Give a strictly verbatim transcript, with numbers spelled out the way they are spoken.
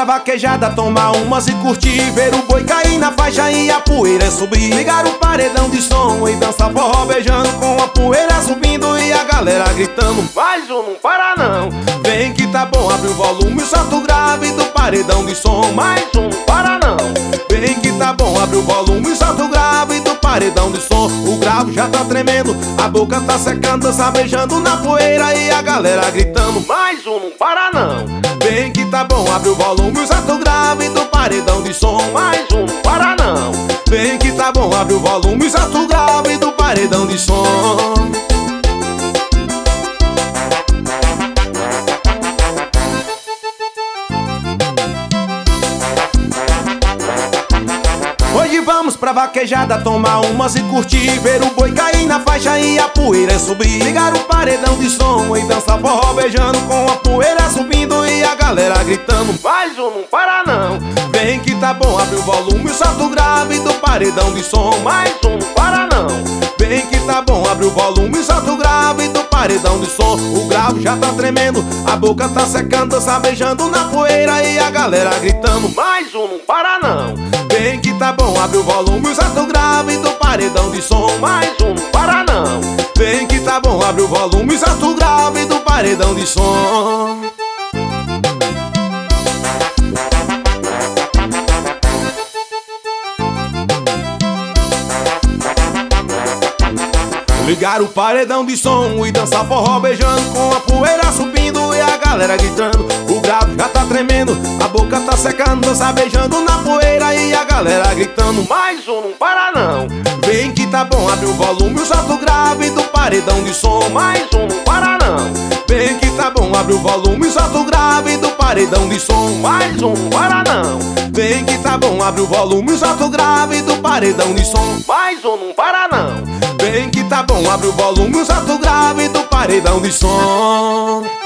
pra vaquejada, tomar umas e curtir, ver o boi cair na faixa e a poeira subir. Ligar o paredão de som e dançar forró beijando, com a poeira subindo e a galera gritando. Mais um, não para não. Vem que tá bom, abre o volume e solta o grave do paredão de som. Mais um, não para não. Vem que tá bom, abre o volume e solta o grave do paredão de som. O grave já tá tremendo, a boca tá secando, dança beijando na poeira e a galera gritando. Mais um, não para não. Vem que tá bom, abre o volume e solta o grave do paredão de som. Mais um, não para não. Vem que tá bom, abre o volume e solta o grave do paredão de som. Hoje vamos pra vaquejada, tomar umas e curtir, ver o boi cair na faixa e a poeira subir. Ligar o paredão de som e dançar forró beijando, com a poeira subindo e a galera gritando. Mais um, não para não. Vem que tá bom, abre o volume e solta o grave do paredão de som. Mais um, não para não. Vem que tá bom, abre o volume e solta o grave do paredão de som. O grave já tá tremendo, a boca tá secando, dança beijando na poeira e a galera gritando. Mais um, não para não. Vem que tá bom, abre o volume e solta o grave do paredão de som. Mais um, não para não. Vem que tá bom, abre o volume e solta o grave do paredão de som. Ligar o paredão de som e dançar forró beijando, com a poeira subindo e a galera gritando. O grave já tá tremendo, a boca tá secando, dança beijando na poeira e a galera gritando. Mais um, não para não. Vem que tá bom, abre o volume e solta o grave do paredão de som. Mais um, não para não. Vem que tá bom, abre o volume e solta o grave do paredão de som. Mais um, não para não. Vem que tá bom, abre o volume e solta o grave do paredão de som. Mais um, não para não. Vem que tá bom, abre o volume e solta o grave do paredão de som.